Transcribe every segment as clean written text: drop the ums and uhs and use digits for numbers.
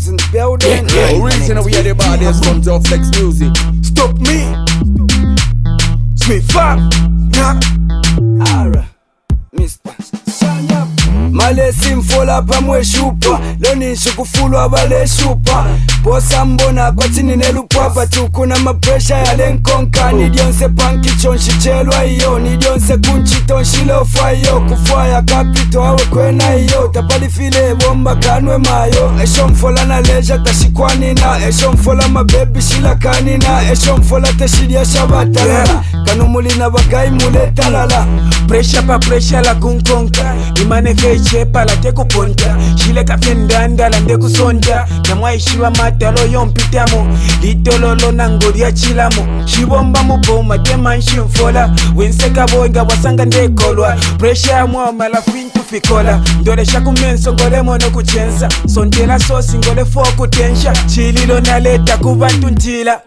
in the building. Original, we are the baddest from Joe Flex Music. Stop me. Smith Fab. Ara, Mr. Malesi mfola pamwe shupa loni shukufulu abale shupa bosa mbona kwa chini nelupapa tukuna mapresha ya lenkonka nidionse panki chonshi chelwa iyo nidionse kunchi tonshi lofa iyo kufaya kapito awe kwena iyo tapali file bomba kanwe mayo esho mfola na leja tashikwanina esho mfola mabebi shila kanina esho mfola teshidia shabatalala kanumuli na bakai mule talala Pressure pa pressure la kunkonka imane chepa la teko ponta shile kafendanda la ndeku sonda kamwa ishiwa matalo yompitamo litololo nangoria chilamo shibomba muboma temanshi mfola winseka boinga wasanga ndekolwa pressure mwa malafintu fikola ndole shakumenso ngole mono kuchenza sondela sosi ngole foku tensha chililo naleta kubantu ntila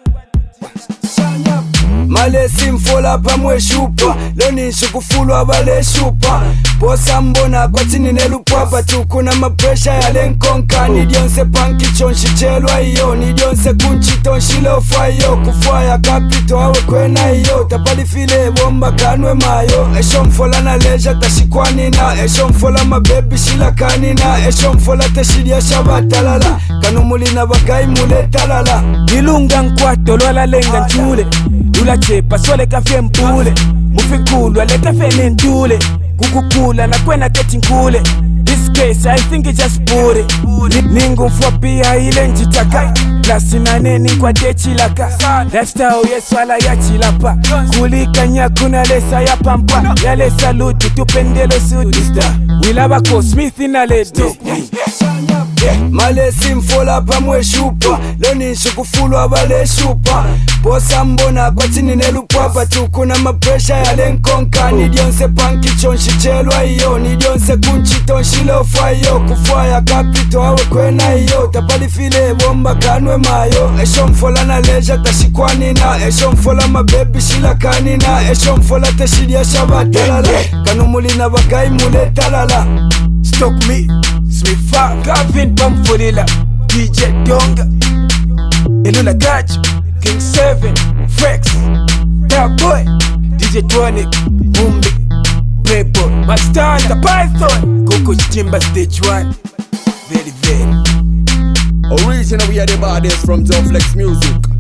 Malesi mfola pamwe shupa loni shukufulu abale shupa bosa mbona kwa chini nelupapa tukuna mapresha ya lenkonka nidionse panki chonshi chelwa iyo nidionse kunchi tonshi lofa iyo kufaya kapito awe kwena iyo tapali file bomba kanwe mayo esho mfola na leja tashikwanina esho mfola mabebi shila kanina esho mfola teshidia shabatalala kanumuli na bakai mule talala Ilunga nkwato lwala lenga nchule Lula chepa sole kafe mpule Mufikulu ale kafe nentule Kukukula na kwena keti nkule This case I think it just put it Ningu mfuapia ile njitaka Klasi na neni kwa techilaka Lifestyle yeswala ya chilapa Kulika nyakuna lesa ya pampa Ya lesa luti tupendelo sudista Wilabako Smith na ledo Malesi mfola pamwe shupa loni shukufulu abale shupa bosa mbona kwa chini nelupapa tukuna mapresha ya lenkonka nidionse panki chonshi chelwa iyo nidionse kunchi tonshi lofa iyo kufaya kapito awe kwena iyo tapali file bomba kanwe mayo esho mfola na leja tashikwanina esho mfola mabebi shila kanina esho mfola teshidia shabatalala kanumuli na bakai mule talala Stock me, Smith Fab, Gavin Pamfolila, DJ Donga, Elula Gach, King 7, Frex, That Boy, DJ Tronic, Boombi, Playboy, Master, the Python, Coco Chimba Stage 1, very. Original, we are the baddest from Joe Flex Music.